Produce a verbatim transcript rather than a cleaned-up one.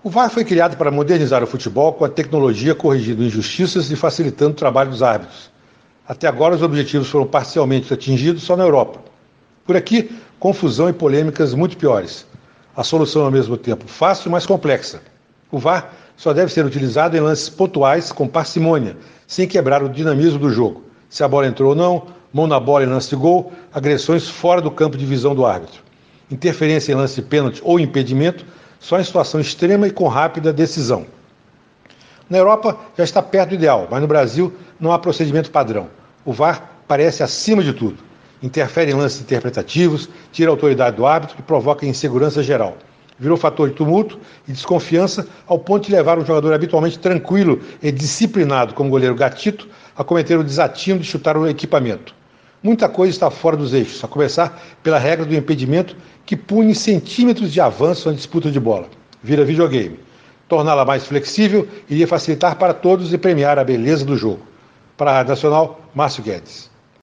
O V A R foi criado para modernizar o futebol com a tecnologia corrigindo injustiças e facilitando o trabalho dos árbitros. Até agora, os objetivos foram parcialmente atingidos só na Europa. Por aqui, confusão e polêmicas muito piores. A solução é ao mesmo tempo fácil, mas complexa. O V A R só deve ser utilizado em lances pontuais com parcimônia, sem quebrar o dinamismo do jogo. Se a bola entrou ou não, mão na bola em lance de gol, agressões fora do campo de visão do árbitro. Interferência em lance de pênalti ou impedimento, só em situação extrema e com rápida decisão. Na Europa já está perto do ideal, mas no Brasil não há procedimento padrão. O V A R parece acima de tudo. Interfere em lances interpretativos, tira a autoridade do árbitro e provoca insegurança geral. Virou fator de tumulto e desconfiança ao ponto de levar um jogador habitualmente tranquilo e disciplinado como o goleiro Gatito a cometer o desatino de chutar o equipamento. Muita coisa está fora dos eixos, a começar pela regra do impedimento que pune centímetros de avanço na disputa de bola. Vira videogame. Torná-la mais flexível iria facilitar para todos e premiar a beleza do jogo. Para a Rádio Nacional, Márcio Guedes.